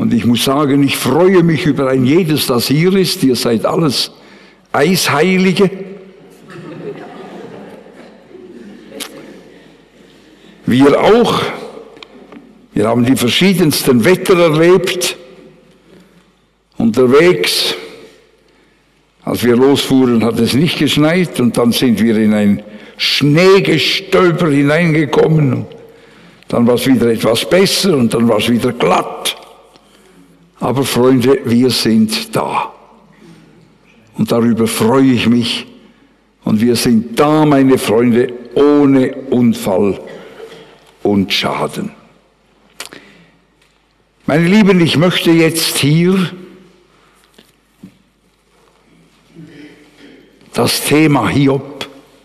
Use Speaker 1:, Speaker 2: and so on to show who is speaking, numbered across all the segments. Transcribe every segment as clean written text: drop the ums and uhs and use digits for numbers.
Speaker 1: Und ich muss sagen, ich freue mich über ein jedes, das hier ist. Ihr seid alles Eisheilige. Wir auch. Wir haben die verschiedensten Wetter erlebt. Unterwegs, als wir losfuhren, hat es nicht geschneit und dann sind wir in ein Schneegestölper hineingekommen. Und dann war es wieder etwas besser und dann war es wieder glatt. Aber Freunde, wir sind da. Und darüber freue ich mich. Und wir sind da, meine Freunde, ohne Unfall und Schaden. Meine Lieben, ich möchte jetzt hier das Thema Hiob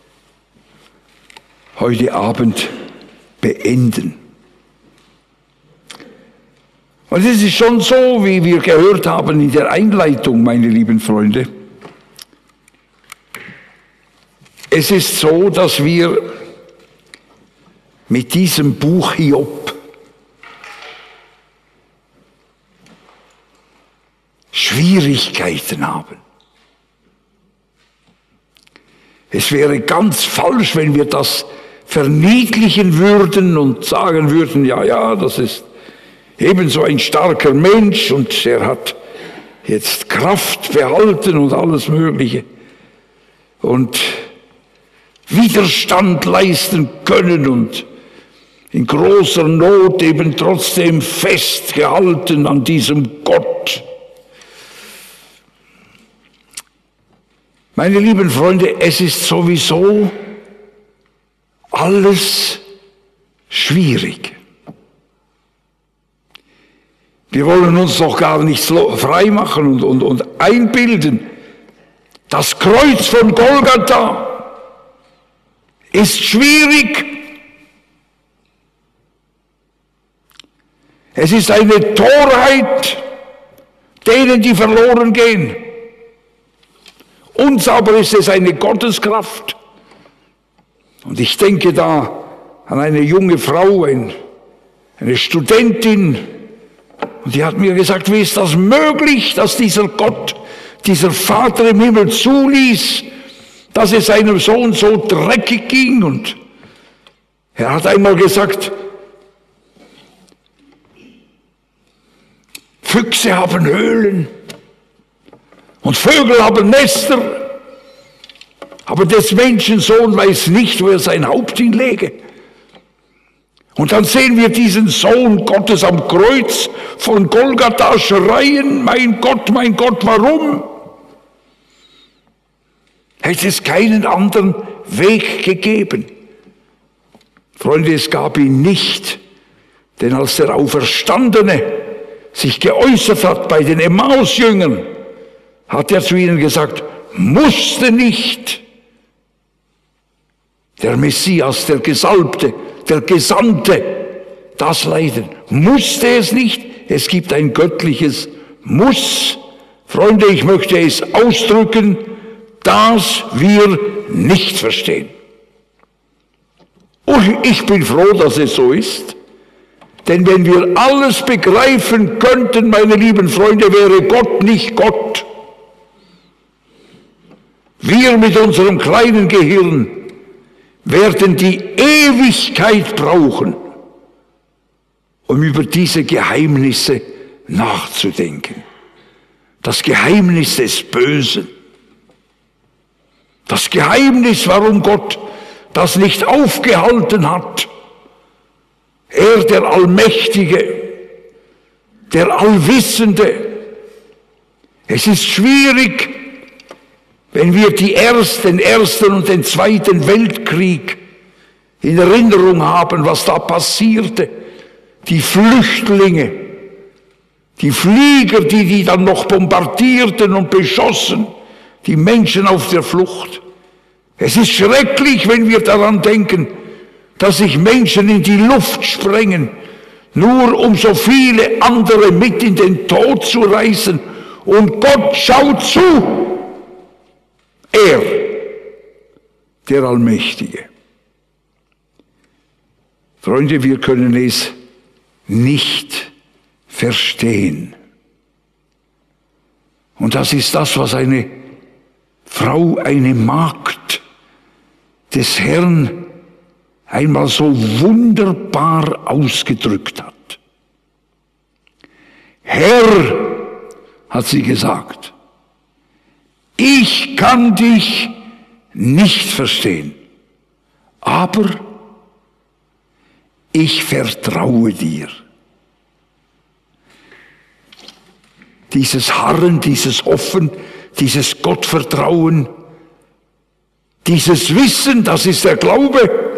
Speaker 1: heute Abend beenden. Und es ist schon so, wie wir gehört haben in der Einleitung, meine lieben Freunde. Es ist so, dass wir mit diesem Buch Hiob Schwierigkeiten haben. Es wäre ganz falsch, wenn wir das verniedlichen würden und sagen würden, ja, das ist ebenso ein starker Mensch und er hat jetzt Kraft behalten und alles Mögliche und Widerstand leisten können und in großer Not eben trotzdem festgehalten an diesem Gott. Meine lieben Freunde, es ist sowieso alles schwierig. Wir wollen uns doch gar nicht freimachen und einbilden. Das Kreuz von Golgatha ist schwierig. Es ist eine Torheit denen, die verloren gehen. Uns aber ist es eine Gotteskraft. Und ich denke da an eine junge Frau, eine Studentin, und die hat mir gesagt, wie ist das möglich, dass dieser Gott, dieser Vater im Himmel zuließ, dass es seinem Sohn so dreckig ging. Und er hat einmal gesagt, Füchse haben Höhlen und Vögel haben Nester, aber des Menschensohn weiß nicht, wo er sein Haupt hinlege. Und dann sehen wir diesen Sohn Gottes am Kreuz von Golgatha schreien, mein Gott, warum? Hätte es keinen anderen Weg gegeben. Freunde, es gab ihn nicht, denn als der Auferstandene sich geäußert hat bei den Emmaus-Jüngern, hat er zu ihnen gesagt, musste nicht der Messias, der Gesalbte, der Gesandte, das leiden. Musste es nicht. Es gibt ein göttliches Muss. Freunde, ich möchte es ausdrücken, das wir nicht verstehen. Und ich bin froh, dass es so ist. Denn wenn wir alles begreifen könnten, meine lieben Freunde, wäre Gott nicht Gott. Wir mit unserem kleinen Gehirn werden die Ewigkeit brauchen, um über diese Geheimnisse nachzudenken. Das Geheimnis des Bösen. Das Geheimnis, warum Gott das nicht aufgehalten hat. Er, der Allmächtige, der Allwissende. Es ist schwierig, wenn wir den Ersten und den Zweiten Weltkrieg in Erinnerung haben, was da passierte. Die Flüchtlinge, die Flieger, die dann noch bombardierten und beschossen, die Menschen auf der Flucht. Es ist schrecklich, wenn wir daran denken, dass sich Menschen in die Luft sprengen, nur um so viele andere mit in den Tod zu reißen. Und Gott schaut zu. Er, der Allmächtige. Freunde, wir können es nicht verstehen. Und das ist das, was eine Frau, eine Magd des Herrn einmal so wunderbar ausgedrückt hat. Herr, hat sie gesagt, ich kann dich nicht verstehen, aber ich vertraue dir. Dieses Harren, dieses Hoffen, dieses Gottvertrauen, dieses Wissen, das ist der Glaube.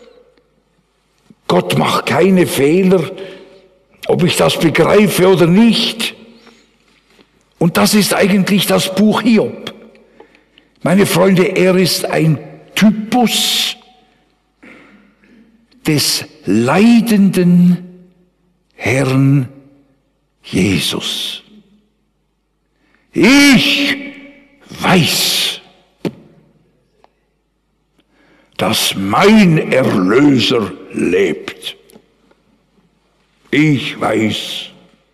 Speaker 1: Gott macht keine Fehler, ob ich das begreife oder nicht. Und das ist eigentlich das Buch Hiob. Meine Freunde, er ist ein Typus des leidenden Herrn Jesus. Ich weiß, dass mein Erlöser lebt. Ich weiß.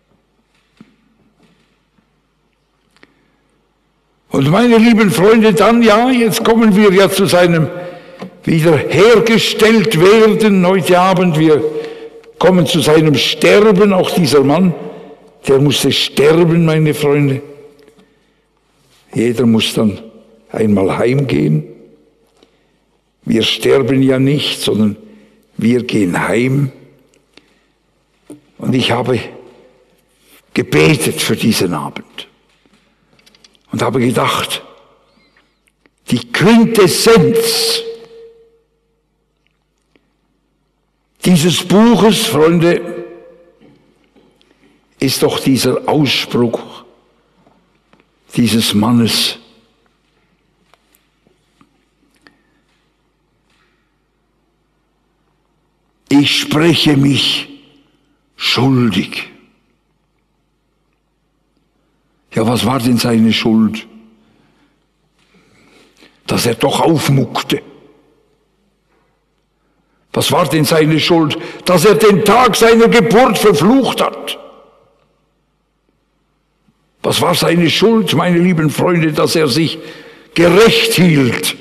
Speaker 1: Und meine lieben Freunde, dann jetzt kommen wir ja zu seinem wiederhergestellt werden heute Abend. Wir kommen zu seinem Sterben, auch dieser Mann, der musste sterben, meine Freunde. Jeder muss dann einmal heimgehen. Wir sterben ja nicht, sondern wir gehen heim. Und ich habe gebetet für diesen Abend und habe gedacht, die Quintessenz dieses Buches, Freunde, ist doch dieser Ausspruch dieses Mannes. Ich spreche mich schuldig. Ja, was war denn seine Schuld? Dass er doch aufmuckte. Was war denn seine Schuld? Dass er den Tag seiner Geburt verflucht hat. Was war seine Schuld, meine lieben Freunde, dass er sich gerecht hielt?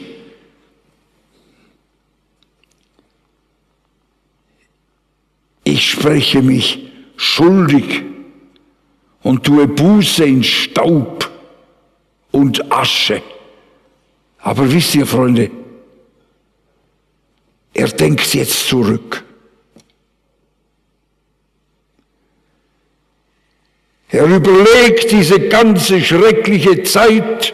Speaker 1: Ich spreche mich schuldig und tue Buße in Staub und Asche. Aber wisst ihr, Freunde, er denkt jetzt zurück. Er überlegt diese ganze schreckliche Zeit.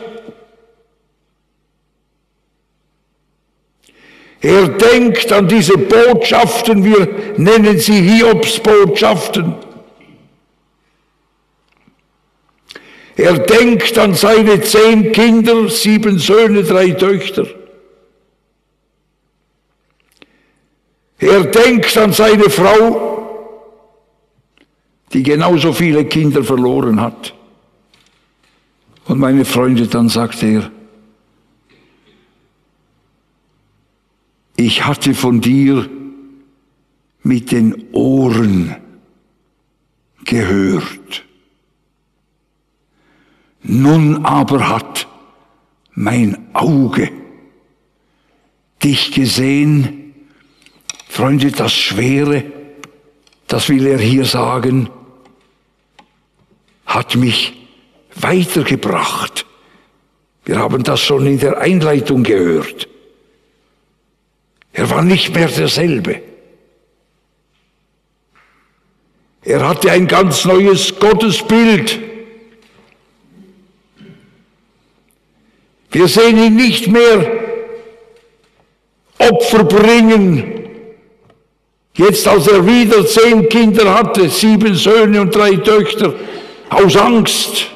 Speaker 1: Er denkt an diese Botschaften, wir nennen sie Hiobsbotschaften. Er denkt an seine 10 Kinder, 7 Söhne, 3 Töchter. Er denkt an seine Frau, die genauso viele Kinder verloren hat. Und meine Freunde, dann sagt er, ich hatte von dir mit den Ohren gehört. Nun aber hat mein Auge dich gesehen. Freunde, das Schwere, das will er hier sagen, hat mich weitergebracht. Wir haben das schon in der Einleitung gehört. Er war nicht mehr derselbe. Er hatte ein ganz neues Gottesbild. Wir sehen ihn nicht mehr Opfer bringen. Jetzt, als er wieder 10 Kinder hatte, 7 Söhne und 3 Töchter, aus Angst.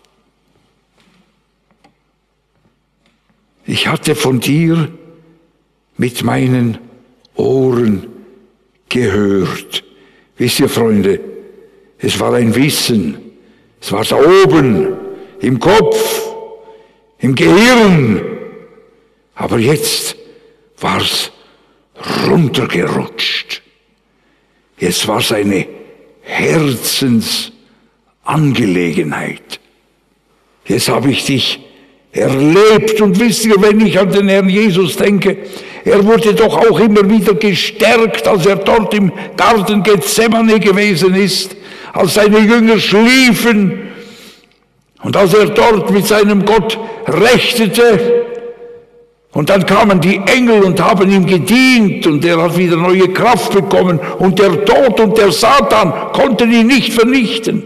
Speaker 1: Ich hatte von dir mit meinen Ohren gehört. Wisst ihr, Freunde, es war ein Wissen. Es war da oben, im Kopf, im Gehirn. Aber jetzt war es runtergerutscht. Jetzt war es eine Herzensangelegenheit. Jetzt habe ich dich erlebt und wisst ihr, wenn ich an den Herrn Jesus denke, er wurde doch auch immer wieder gestärkt, als er dort im Garten Gethsemane gewesen ist, als seine Jünger schliefen und als er dort mit seinem Gott rechtete. Und dann kamen die Engel und haben ihm gedient und er hat wieder neue Kraft bekommen und der Tod und der Satan konnten ihn nicht vernichten.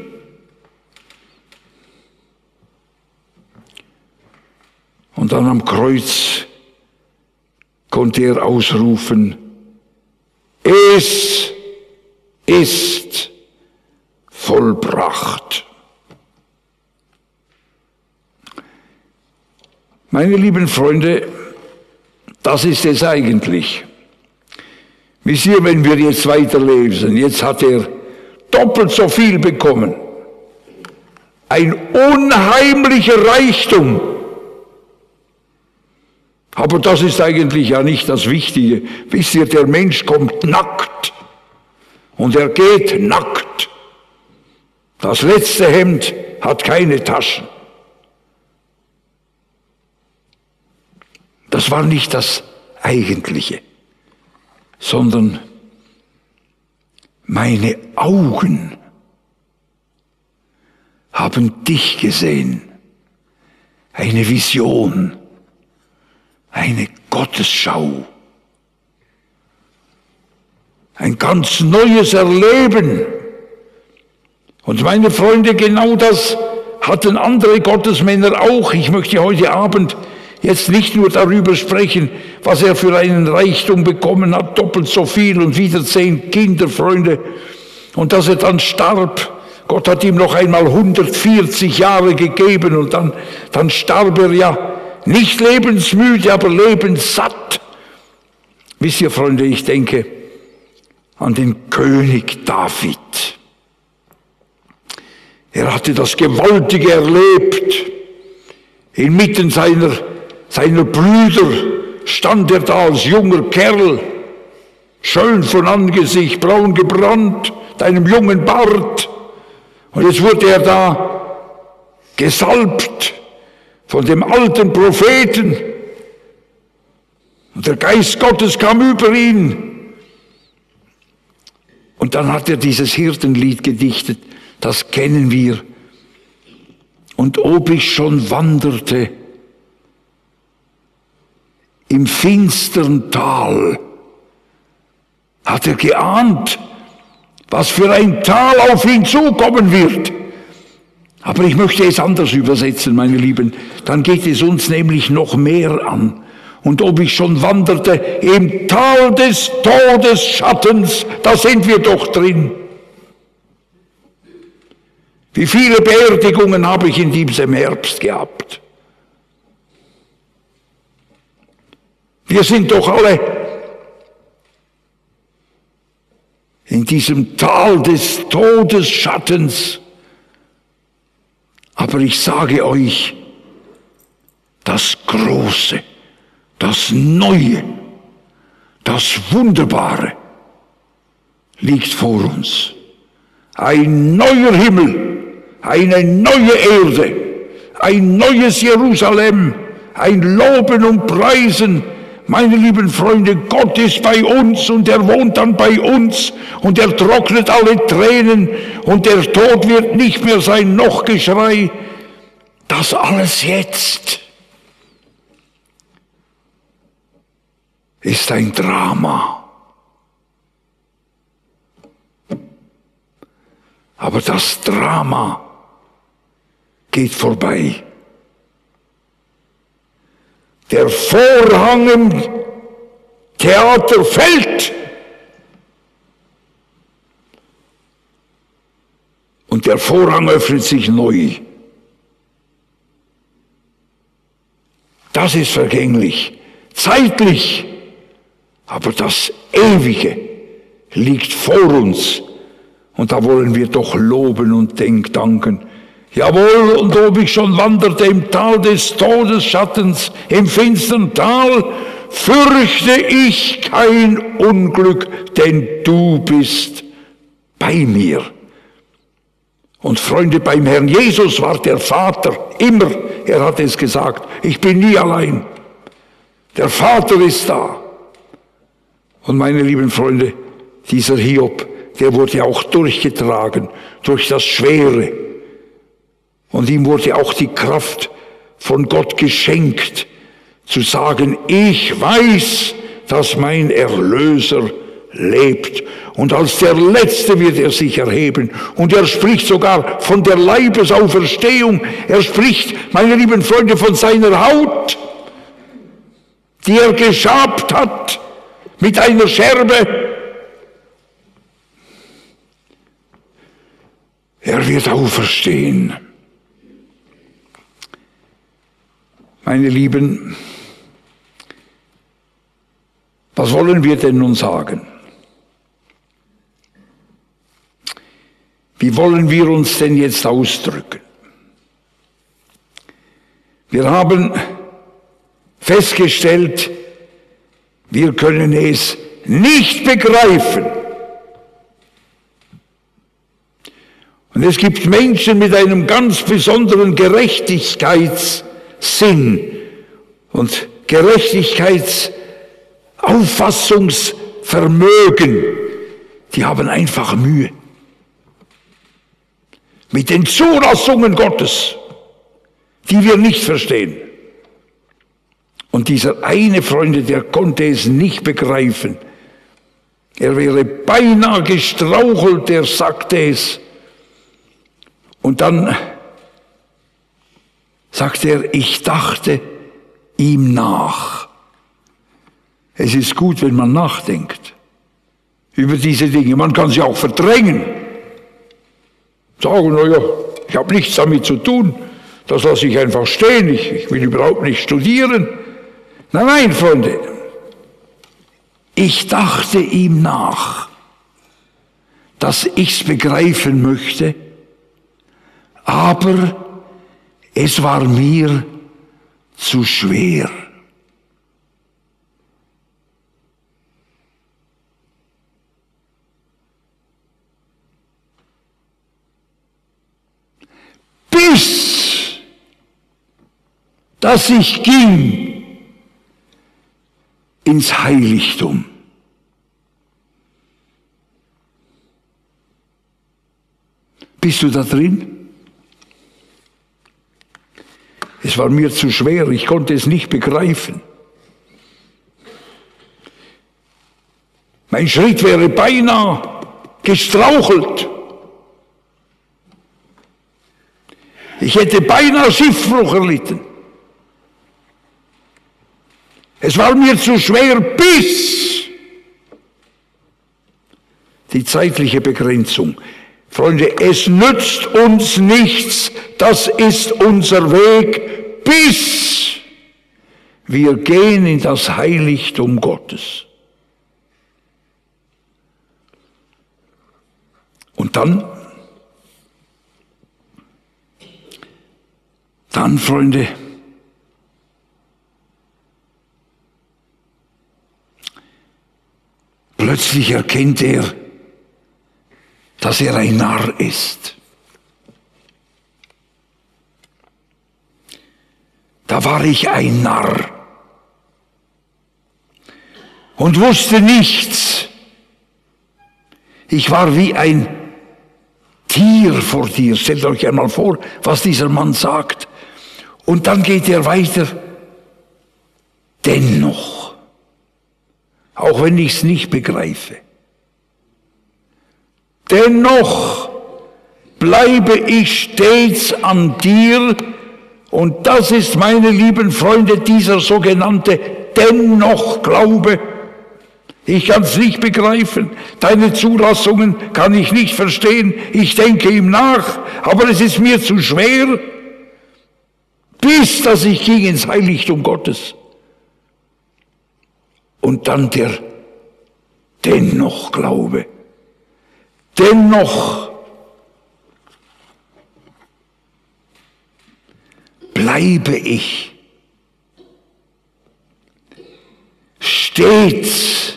Speaker 1: Und dann am Kreuz konnte er ausrufen, es ist vollbracht. Meine lieben Freunde, das ist es eigentlich. Wisst ihr, wenn wir jetzt weiterlesen, jetzt hat er doppelt so viel bekommen. Ein unheimlicher Reichtum. Aber das ist eigentlich ja nicht das Wichtige. Wisst ihr, der Mensch kommt nackt und er geht nackt. Das letzte Hemd hat keine Taschen. Das war nicht das Eigentliche, sondern meine Augen haben dich gesehen. Eine Vision, eine Gottesschau, ein ganz neues Erleben. Und meine Freunde, genau das hatten andere Gottesmänner auch. Ich möchte heute Abend jetzt nicht nur darüber sprechen, was er für einen Reichtum bekommen hat, doppelt so viel und wieder 10 Kinder, Freunde, und dass er dann starb. Gott hat ihm noch einmal 140 Jahre gegeben und dann starb er ja nicht lebensmüde, aber lebenssatt. Wisst ihr, Freunde, ich denke an den König David. Er hatte das Gewaltige erlebt. Inmitten seiner Brüder stand er da als junger Kerl, schön von Angesicht, braun gebrannt, mit einem jungen Bart. Und jetzt wurde er da gesalbt von dem alten Propheten. Und der Geist Gottes kam über ihn. Und dann hat er dieses Hirtenlied gedichtet, das kennen wir. Und ob ich schon wanderte im finstern Tal, hat er geahnt, was für ein Tal auf ihn zukommen wird. Aber ich möchte es anders übersetzen, meine Lieben. Dann geht es uns nämlich noch mehr an. Und ob ich schon wanderte im Tal des Todesschattens, da sind wir doch drin. Wie viele Beerdigungen habe ich in diesem Herbst gehabt? Wir sind doch alle in diesem Tal des Todesschattens. Aber ich sage euch, das Große, das Neue, das Wunderbare liegt vor uns. Ein neuer Himmel, eine neue Erde, ein neues Jerusalem, ein Loben und Preisen. Meine lieben Freunde, Gott ist bei uns und er wohnt dann bei uns und er trocknet alle Tränen und der Tod wird nicht mehr sein, noch Geschrei. Das alles jetzt ist ein Drama. Aber das Drama geht vorbei. Der Vorhang im Theater fällt und der Vorhang öffnet sich neu. Das ist vergänglich, zeitlich, aber das Ewige liegt vor uns und da wollen wir doch loben und danken. Jawohl, und ob ich schon wanderte im Tal des Todesschattens, im finstern Tal, fürchte ich kein Unglück, denn du bist bei mir. Und Freunde, beim Herrn Jesus war der Vater immer, er hat es gesagt, ich bin nie allein. Der Vater ist da. Und meine lieben Freunde, dieser Hiob, der wurde auch durchgetragen durch das Schwere. Und ihm wurde auch die Kraft von Gott geschenkt, zu sagen, ich weiß, dass mein Erlöser lebt. Und als der Letzte wird er sich erheben. Und er spricht sogar von der Leibesauferstehung. Er spricht, meine lieben Freunde, von seiner Haut, die er geschabt hat mit einer Scherbe. Er wird auferstehen. Meine Lieben, was wollen wir denn nun sagen? Wie wollen wir uns denn jetzt ausdrücken? Wir haben festgestellt, wir können es nicht begreifen. Und es gibt Menschen mit einem ganz besonderen Gerechtigkeitssinn und Gerechtigkeitsauffassungsvermögen, die haben einfach Mühe mit den Zulassungen Gottes, die wir nicht verstehen. Und dieser eine, Freunde, der konnte es nicht begreifen. Er wäre beinahe gestrauchelt, er sagte es. Und dann sagte er, ich dachte ihm nach. Es ist gut, wenn man nachdenkt über diese Dinge. Man kann sie auch verdrängen. Sagen, naja, ich habe nichts damit zu tun. Das lasse ich einfach stehen. Ich will überhaupt nicht studieren. Nein, nein, Freunde. Ich dachte ihm nach, dass ich's begreifen möchte, aber es war mir zu schwer. Bis dass ich ging ins Heiligtum. Bist du da drin? Es war mir zu schwer, ich konnte es nicht begreifen. Mein Schritt wäre beinahe gestrauchelt. Ich hätte beinahe Schiffbruch erlitten. Es war mir zu schwer, bis die zeitliche Begrenzung. Freunde, es nützt uns nichts, das ist unser Weg, bis wir gehen in das Heiligtum Gottes. Und dann, Freunde, plötzlich erkennt er, dass er ein Narr ist. Da war ich ein Narr und wusste nichts. Ich war wie ein Tier vor dir. Stellt euch einmal vor, was dieser Mann sagt. Und dann geht er weiter. Dennoch, auch wenn ich es nicht begreife, dennoch bleibe ich stets an dir. Und das ist, meine lieben Freunde, dieser sogenannte Dennoch-Glaube. Ich kann es nicht begreifen. Deine Zulassungen kann ich nicht verstehen. Ich denke ihm nach, aber es ist mir zu schwer, bis dass ich ging ins Heiligtum Gottes. Und dann der Dennoch-Glaube. Dennoch bleibe ich stets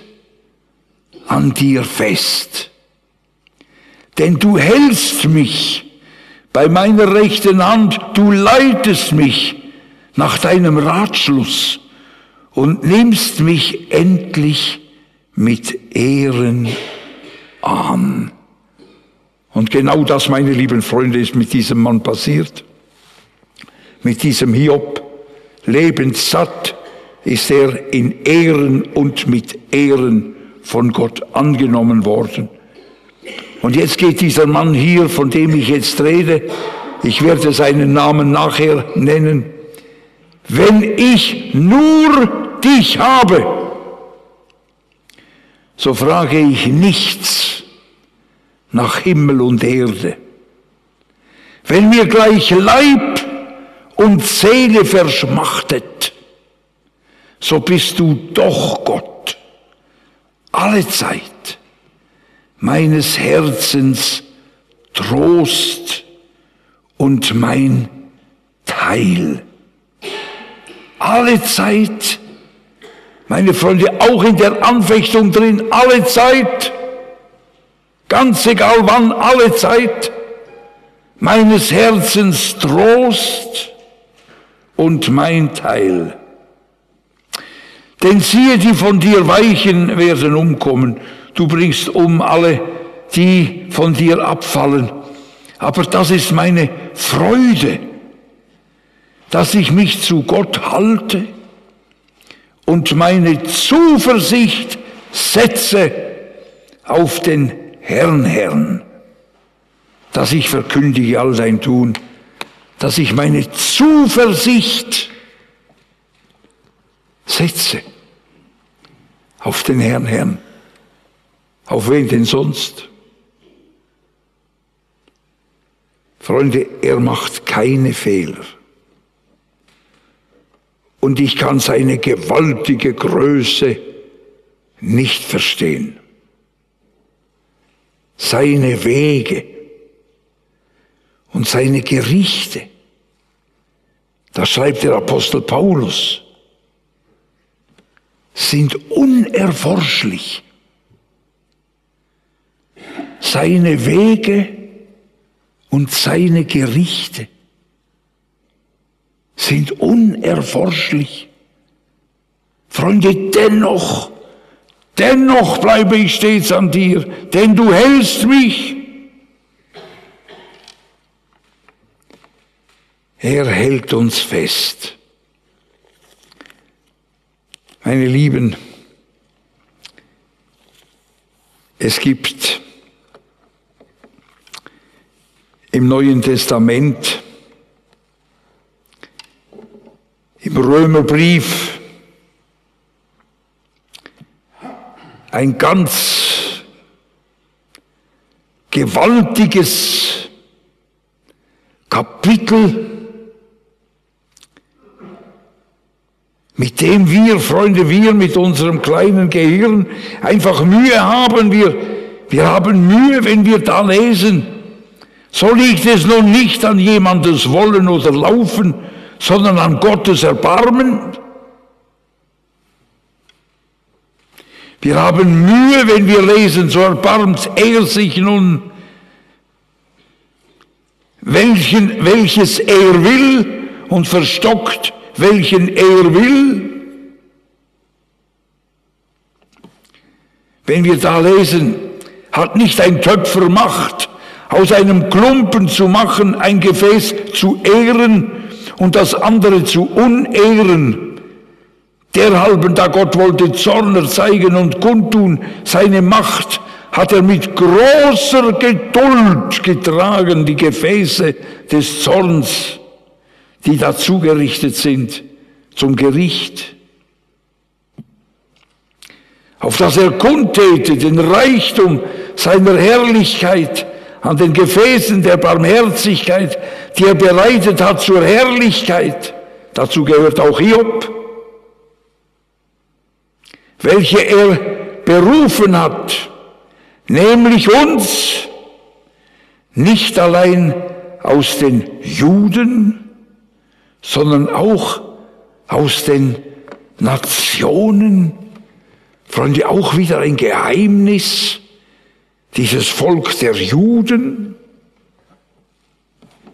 Speaker 1: an dir fest, denn du hältst mich bei meiner rechten Hand, du leitest mich nach deinem Ratschluss und nimmst mich endlich mit Ehren an. Und genau das, meine lieben Freunde, ist mit diesem Mann passiert. Mit diesem Hiob. Lebenssatt ist er in Ehren und mit Ehren von Gott angenommen worden. Und jetzt geht dieser Mann hier, von dem ich jetzt rede, ich werde seinen Namen nachher nennen, wenn ich nur dich habe, so frage ich nichts nach Himmel und Erde. Wenn mir gleich Leib und Seele verschmachtet, so bist du doch Gott, alle Zeit meines Herzens Trost und mein Teil. Alle Zeit, meine Freunde, auch in der Anfechtung drin, alle Zeit, ganz egal wann, alle Zeit, meines Herzens Trost und mein Teil. Denn siehe, die von dir weichen, werden umkommen. Du bringst um alle, die von dir abfallen. Aber das ist meine Freude, dass ich mich zu Gott halte und meine Zuversicht setze auf den Herrn, dass ich verkündige all dein Tun, dass ich meine Zuversicht setze auf den Herrn. Auf wen denn sonst? Freunde, er macht keine Fehler. Und ich kann seine gewaltige Größe nicht verstehen. Seine Wege und seine Gerichte, da schreibt der Apostel Paulus, sind unerforschlich. Seine Wege und seine Gerichte sind unerforschlich. Freunde, dennoch bleibe ich stets an dir, denn du hältst mich. Er hält uns fest. Meine Lieben, es gibt im Neuen Testament, im Römerbrief, ein ganz gewaltiges Kapitel, mit dem wir, Freunde, wir mit unserem kleinen Gehirn einfach Mühe haben. Wir haben Mühe, wenn wir da lesen. So liegt es nun nicht an jemandes Wollen oder Laufen, sondern an Gottes Erbarmen. Wir haben Mühe, wenn wir lesen, so erbarmt er sich nun, welches er will und verstockt, welchen er will. Wenn wir da lesen, hat nicht ein Töpfer Macht, aus einem Klumpen zu machen, ein Gefäß zu ehren und das andere zu unehren. Derhalben, da Gott wollte Zorn erzeigen und kundtun, seine Macht hat er mit großer Geduld getragen, die Gefäße des Zorns, die dazu gerichtet sind, zum Gericht. Auf dass er kundtäte den Reichtum seiner Herrlichkeit an den Gefäßen der Barmherzigkeit, die er bereitet hat zur Herrlichkeit. Dazu gehört auch Hiob, welche er berufen hat, nämlich uns, nicht allein aus den Juden, sondern auch aus den Nationen. Freunde, auch wieder ein Geheimnis, dieses Volk der Juden.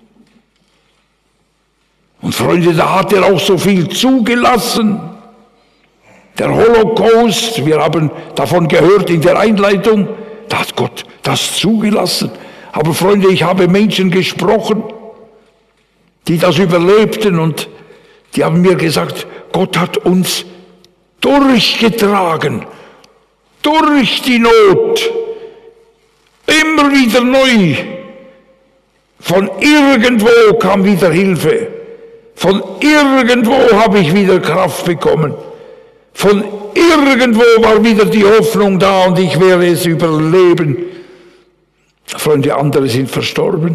Speaker 1: Freunde, da hat er auch so viel zugelassen. Der Holocaust, wir haben davon gehört in der Einleitung, da hat Gott das zugelassen. Aber Freunde, ich habe Menschen gesprochen, die das überlebten und die haben mir gesagt, Gott hat uns durchgetragen, durch die Not, immer wieder neu. Von irgendwo kam wieder Hilfe, von irgendwo habe ich wieder Kraft bekommen, von irgendwo war wieder die Hoffnung da und ich werde es überleben. Freunde, andere sind verstorben.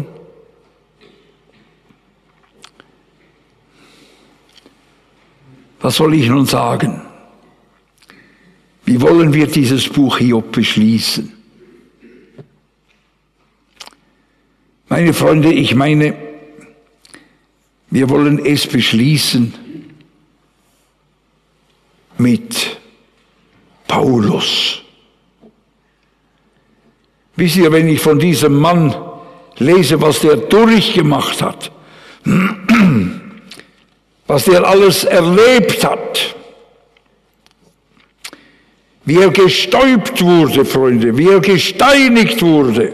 Speaker 1: Was soll ich nun sagen? Wie wollen wir dieses Buch Hiob beschließen? Meine Freunde, ich meine, wir wollen es beschließen mit Paulus. Wisst ihr, wenn ich von diesem Mann lese, was der durchgemacht hat, was der alles erlebt hat, wie er gestäupt wurde, Freunde, wie er gesteinigt wurde,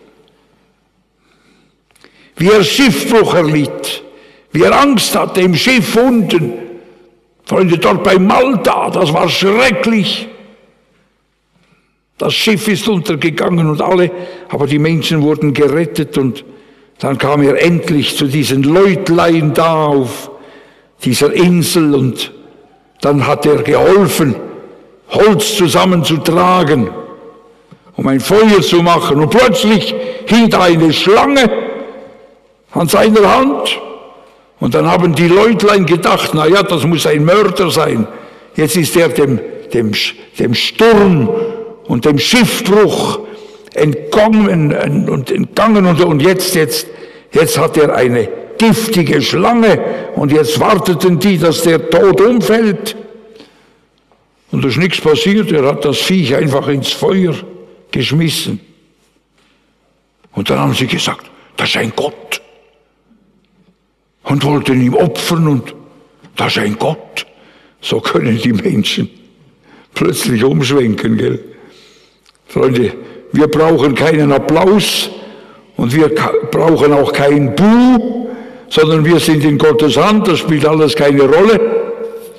Speaker 1: wie er Schiffbruch erlitt, wie er Angst hatte im Schiff unten. Freunde, dort bei Malta, das war schrecklich. Das Schiff ist untergegangen und alle, aber die Menschen wurden gerettet und dann kam er endlich zu diesen Leutlein da auf dieser Insel und dann hat er geholfen, Holz zusammenzutragen, um ein Feuer zu machen. Und plötzlich hing da eine Schlange an seiner Hand. Und dann haben die Leutlein gedacht, na ja, das muss ein Mörder sein. Jetzt ist er dem Sturm und dem Schiffbruch entgangen und jetzt hat er eine giftige Schlange und jetzt warteten die, dass der tot umfällt. Und da ist nichts passiert, er hat das Viech einfach ins Feuer geschmissen. Und dann haben sie gesagt, das ist ein Gott. Und wollten ihm opfern und das ist ein Gott. So können die Menschen plötzlich umschwenken, gell? Freunde, wir brauchen keinen Applaus und wir brauchen auch kein Buh, sondern wir sind in Gottes Hand, das spielt alles keine Rolle.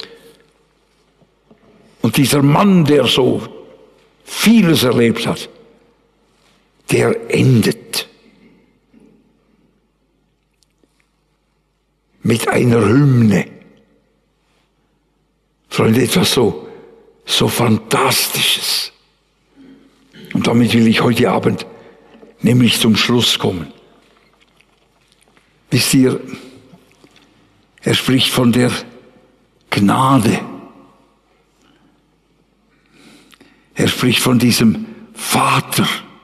Speaker 1: Und dieser Mann, der so vieles erlebt hat, der endet mit einer Hymne. Freunde, etwas so Fantastisches. Und damit will ich heute Abend nämlich zum Schluss kommen. Wisst ihr, er spricht von der Gnade. Er spricht von diesem Vater.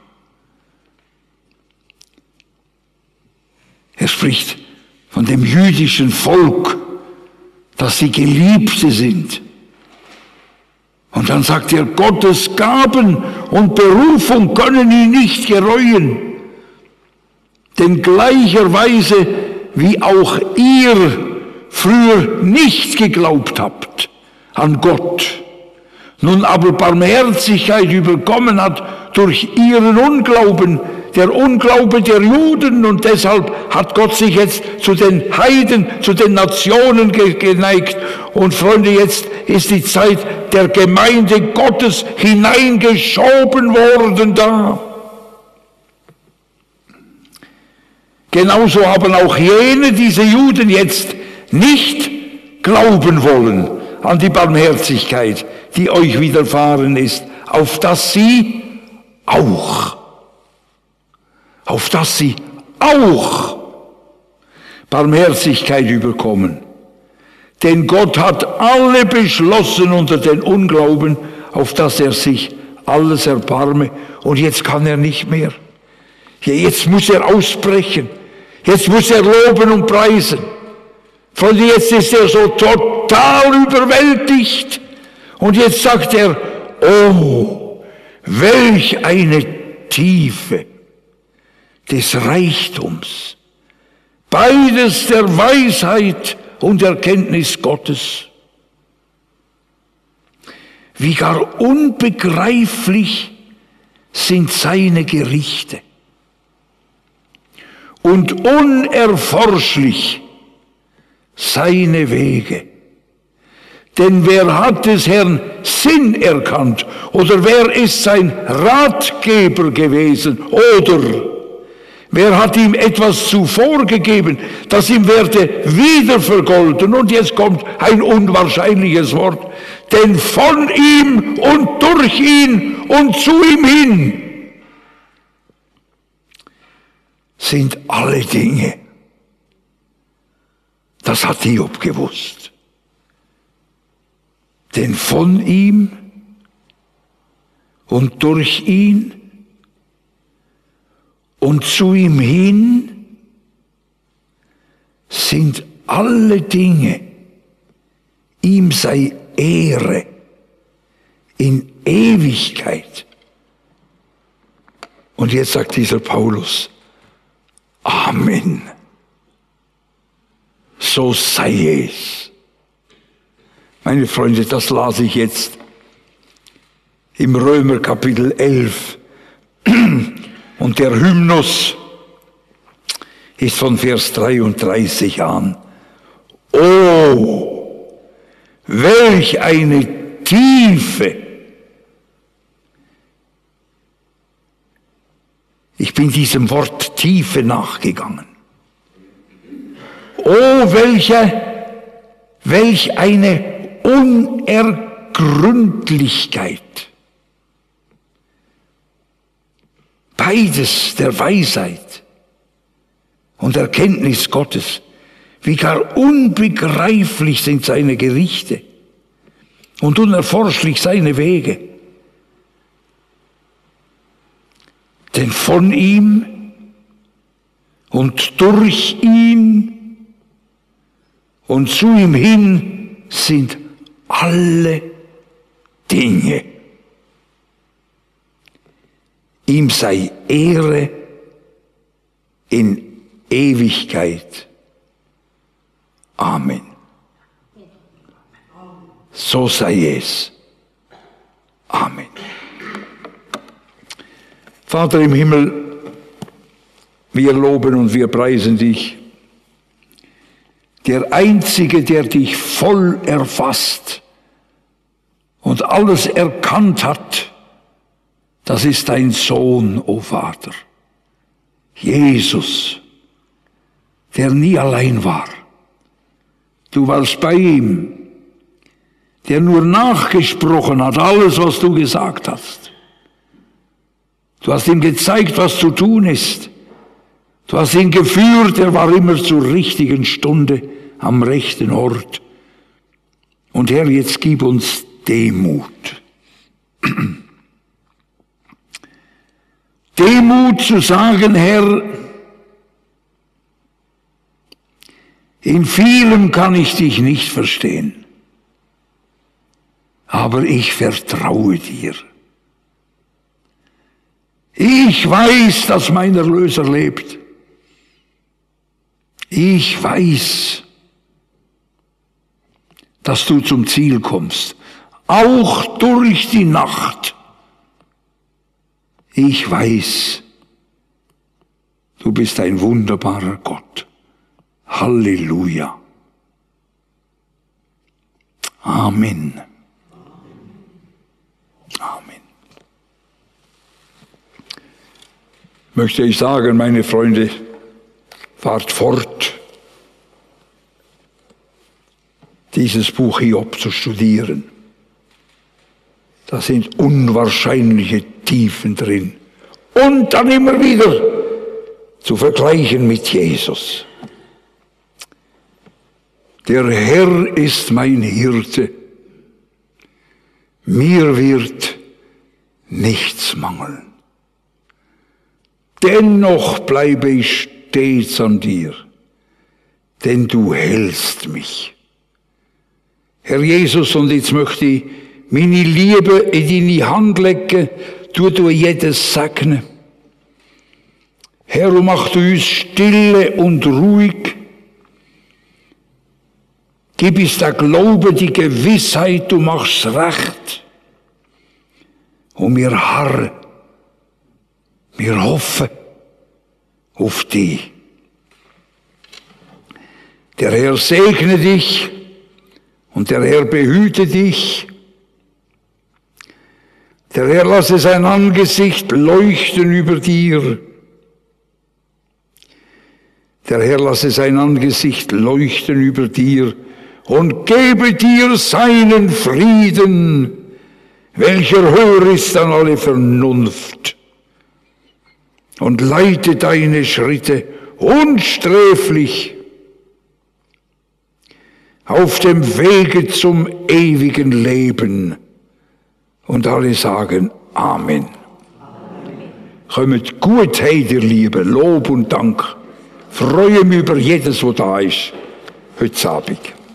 Speaker 1: Er spricht von dem jüdischen Volk, dass sie Geliebte sind. Und dann sagt er, Gottes Gaben und Berufung können ihn nicht gereuen. Denn gleicherweise, wie auch ihr früher nicht geglaubt habt an Gott, nun aber Barmherzigkeit überkommen hat durch ihren Unglauben, der Unglaube der Juden, und deshalb hat Gott sich jetzt zu den Heiden, zu den Nationen geneigt. Und Freunde, jetzt ist die Zeit der Gemeinde Gottes hineingeschoben worden da. Genauso haben auch jene, diese Juden, jetzt nicht glauben wollen an die Barmherzigkeit, die euch widerfahren ist, auf dass sie auch Barmherzigkeit überkommen. Denn Gott hat alle beschlossen unter den Unglauben, auf dass er sich alles erbarme. Und jetzt kann er nicht mehr. Jetzt muss er ausbrechen. Jetzt muss er loben und preisen. Von jetzt ist er so total überwältigt. Und jetzt sagt er, oh, welch eine Tiefe des Reichtums, beides der Weisheit und Erkenntnis Gottes. Wie gar unbegreiflich sind seine Gerichte und unerforschlich seine Wege. Denn wer hat des Herrn Sinn erkannt? Oder wer ist sein Ratgeber gewesen? Oder wer hat ihm etwas zuvor gegeben, das ihm werde wieder vergolden? Und jetzt kommt ein unwahrscheinliches Wort. Denn von ihm und durch ihn und zu ihm hin sind alle Dinge. Das hat Hiob gewusst. Denn von ihm und durch ihn und zu ihm hin sind alle Dinge. Ihm sei Ehre in Ewigkeit. Und jetzt sagt dieser Paulus, Amen. So sei es. Meine Freunde, das las ich jetzt im Römer Kapitel 11. Und der Hymnus ist von Vers 33 an. Oh, welch eine Tiefe! Ich bin diesem Wort Tiefe nachgegangen. Oh, welch eine Unergründlichkeit. Beides der Weisheit und Erkenntnis Gottes. Wie gar unbegreiflich sind seine Gerichte und unerforschlich seine Wege. Denn von ihm und durch ihn und zu ihm hin sind alle Dinge. Ihm sei Ehre in Ewigkeit. Amen. So sei es. Amen. Vater im Himmel, wir loben und wir preisen dich. Der Einzige, der dich voll erfasst und alles erkannt hat, das ist dein Sohn, o Vater. Jesus, der nie allein war. Du warst bei ihm, der nur nachgesprochen hat, alles, was du gesagt hast. Du hast ihm gezeigt, was zu tun ist. Du hast ihn geführt, er war immer zur richtigen Stunde am rechten Ort. Und Herr, jetzt gib uns Demut. Demut zu sagen, Herr, in vielem kann ich dich nicht verstehen, aber ich vertraue dir. Ich weiß, dass mein Erlöser lebt. Ich weiß, dass du zum Ziel kommst, auch durch die Nacht. Ich weiß, du bist ein wunderbarer Gott. Halleluja. Amen. Amen. Möchte ich sagen, meine Freunde, fahrt fort, dieses Buch Hiob zu studieren. Da sind unwahrscheinliche Tiefen drin. Und dann immer wieder zu vergleichen mit Jesus. Der Herr ist mein Hirte. Mir wird nichts mangeln. Dennoch bleibe ich stets an dir, denn du hältst mich. Herr Jesus, und jetzt möchte ich meine Liebe in deine Hand legen, du jedes segnen. Herr, mach du uns stille und ruhig, Gib es der Glaube, die Gewissheit, du machst recht. Und wir harren, wir hoffen auf dich. Der Herr segne dich und der Herr behüte dich. Der Herr lasse sein Angesicht leuchten über dir. Der Herr lasse sein Angesicht leuchten über dir und gebe dir seinen Frieden, welcher höher ist an alle Vernunft, und leite deine Schritte unsträflich auf dem Wege zum ewigen Leben. Und alle sagen Amen. Kommt gut heim, ihr Lieben, Lob und Dank. Freue mich über jedes, was da ist, heute Abend.